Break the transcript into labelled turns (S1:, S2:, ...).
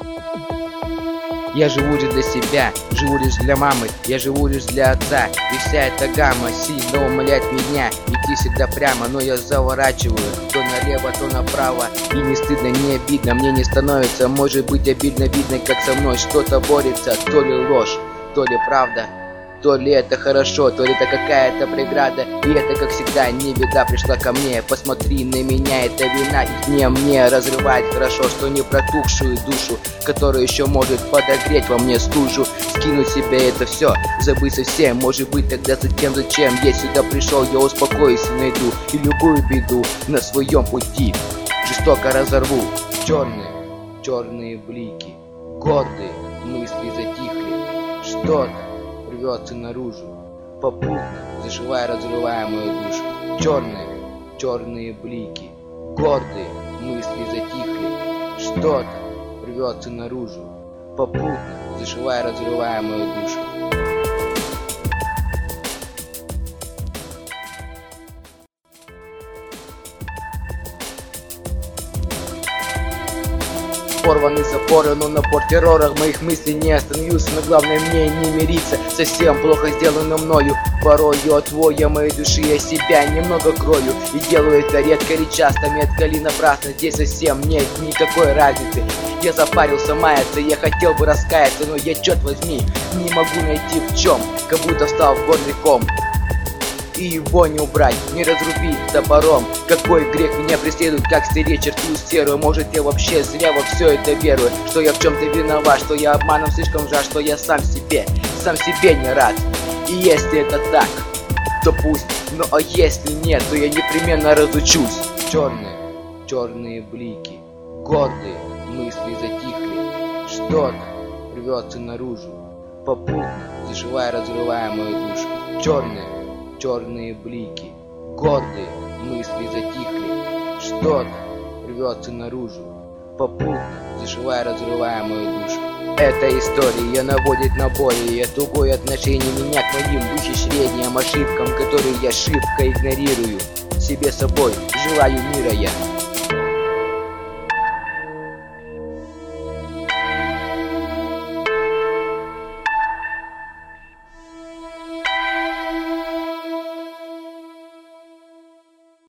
S1: Я живу лишь для себя, живу лишь для мамы, я живу лишь для отца. И вся эта гамма сильно умоляет меня идти всегда прямо, но я заворачиваю то налево, то направо. И не стыдно, не обидно, мне не становится. Может быть обидно, видно, как со мной что-то борется. То ли ложь, то ли правда, то ли это хорошо, то ли это какая-то преграда. И это, как всегда, не беда пришла ко мне. Посмотри на меня, это вина, и не мне разрывает хорошо, что не протухшую душу, которая еще может подогреть во мне стужу. Скинуть себе это все, забыть совсем. Может быть тогда затем, зачем я сюда пришел, я успокоюсь и найду и любую беду на своем пути жестоко разорву. Черные блики, гордые мысли затихли, что-то рвется наружу, попутно заживая, разрывая мою душу. Черные блики, гордые мысли затихли, что-то рвется наружу, попутно заживая, разрывая мою душу. Порваны запоры, но напор террора моих мыслей не остановился. Но главное мне не мириться совсем плохо сделано мною. Порою от воя моей души я себя немного крою и делаю это редко и часто, метко ли напрасно. Здесь совсем нет никакой разницы. Я запарился маяться, я хотел бы раскаяться, но я, черт возьми, не могу найти в чем. Как будто стал горликом, и его не убрать, не разрубить топором. Какой грех меня преследует, как стереть черту серую? Может я вообще зря во все это верую, что я в чем-то виноват, что я обманом слишком жал, что я сам себе не рад. И если это так, то пусть, но а если нет, то я непременно разучусь. Черные блики, гордые мысли затихли, что-то рвется наружу, попутно заживая, разрывая мою душу. Черные блики, гордые мысли затихли, что-то рвется наружу, попутно заживая, разрывая мою душу. Эта история наводит на боли, тугое отношение меня к моим ухищрениям, ошибкам, которые я шибко игнорирую. Себе собой желаю мира я.